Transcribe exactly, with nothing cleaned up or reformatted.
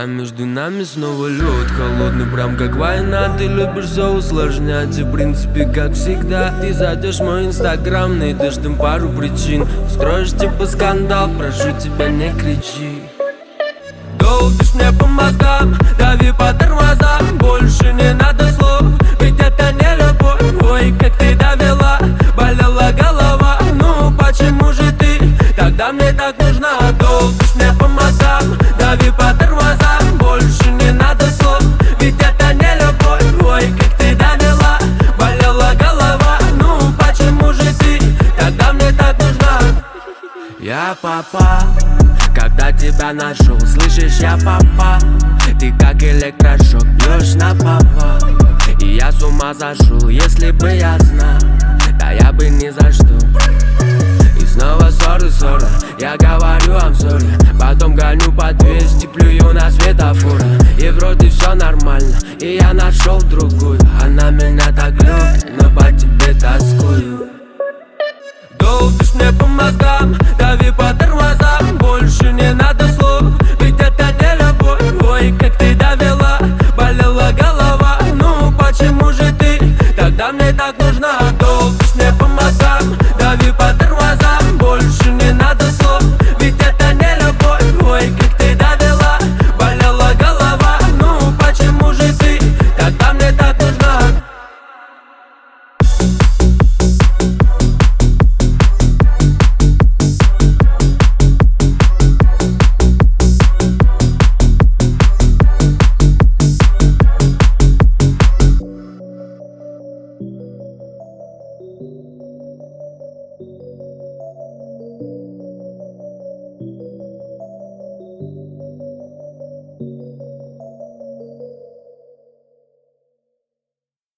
А между нами снова лед холодный, прям как война. Ты любишь все усложнять, и в принципе как всегда. Ты зайдешь в мой инстаграм, найдешь там пару причин, устроишь типа скандал, прошу тебя не кричи. Долбишь мне по мозгам, дави по тормозам, больше не надо слов, ведь это не любовь. Ой, как ты довела, болела голова, ну почему же ты тогда мне так нужна? Долбишь мне по мозгам, дави по тормозам, больше не надо слов, ведь это не любовь. Ой, как ты довела, болела голова, ну почему же ты тогда мне так нужна? Я попал, когда тебя нашел, слышишь, я попал. Ты как электрошок, бьешь на повал. И я с ума зашел, если бы я знал, да я бы ни за что. И снова ссоры, ссоры, я говорю I'm sorry. Потом гоню по двести, плюю на светофоры. И вроде все нормально, и я нашел другую. Она меня так любит, но по тебе тоскую. Долбишь мне по мозгам, дави по